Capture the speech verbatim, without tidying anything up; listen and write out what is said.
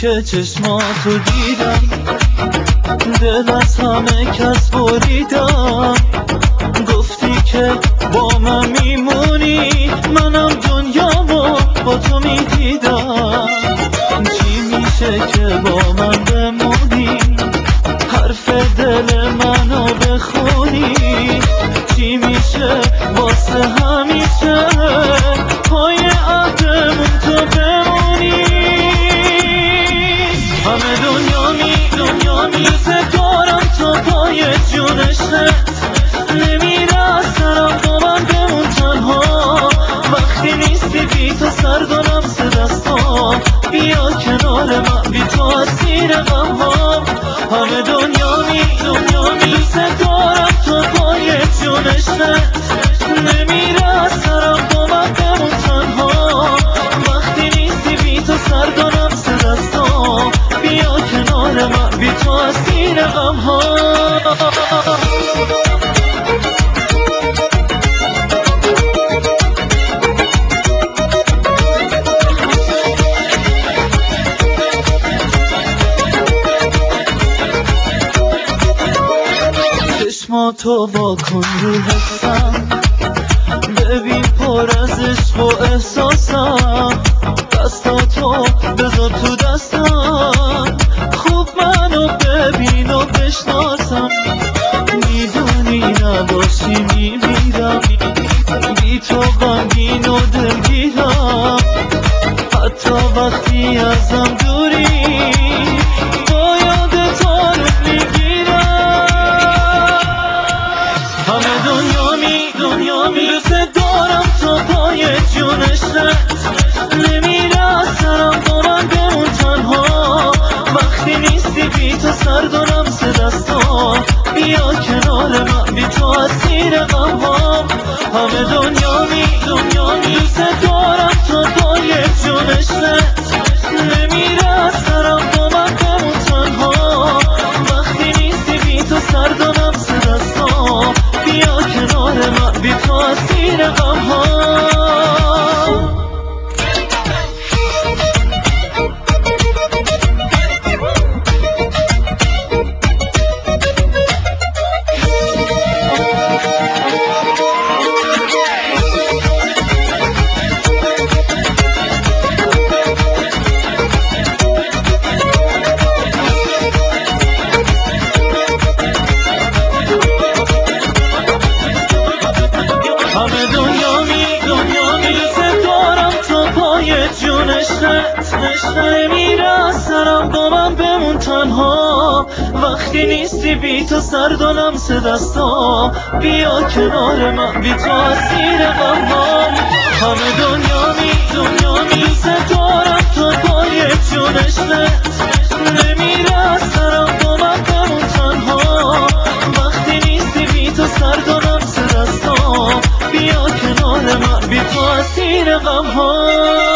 که چشماتو دیدم، دل از همه کس بریدم. گفتی که با من میمونی، منم دنیامو با تو میدیدم. چی میشه که با من بمونی، حرف دل منو بخونی؟ چی میشه واسه همیشه پای عهدمون تو بمونی؟ همه دنیا می دنیا میزه دارم تا پای جونشت، نمیره از سرم با من بمون تنها. وقتی نیستی بی تو سردارم سه دستا، بیا کنار من بی تو اسیر غم ها. همه دنیا می دنیا میزه دارم تا پای جونشت، نمیره از سرم با من بمون تنها. وقتی نیستی بی تو سردارم سه دستا، بیا کنار من بی تو اسیر غم ها. چشماتو واکن رو حسم، ببین پر از عشق و احساسم. دستاتو بذار تو دستم، خوب منو ببین و بشناسم. میدونی نباشی میمیرم، بی تو غمگین و دلگیرم. حتی وقتی ازم دوری، با یاد تو رو میگیرم. همه دنیا می دنیا میرسه دارم تا پای جونشت، نمیره از سرم با من بمون تنها. وقتی نیستی بی تو سردارم سه دستا، بیا کنار من بی تو اسیر غم ها. همه دنیا می دنیا میرسه دارم تا پای جونشت، نمیره از سرم با من بمون تنها. وقتی نیستی بی تو سردارم سه دستا، بیا کنار من بی تو اسیر غم ها. همه دنیا می دنیا میرسه دارم تا پای جونشت، نمیره از سرم با من بمون تنها. وقتی نیستی بی تو سردارم سه دستا، بیا کنار من بی تو اسیر غم ها. همه دنیا می دنیا میرسه دارم تا پای جونشت، نمیره از سرم با من بمون تنها. وقتی نیستی بی تو سردارم سه دستا، بیا کنار من بی تو اسیر غم ها.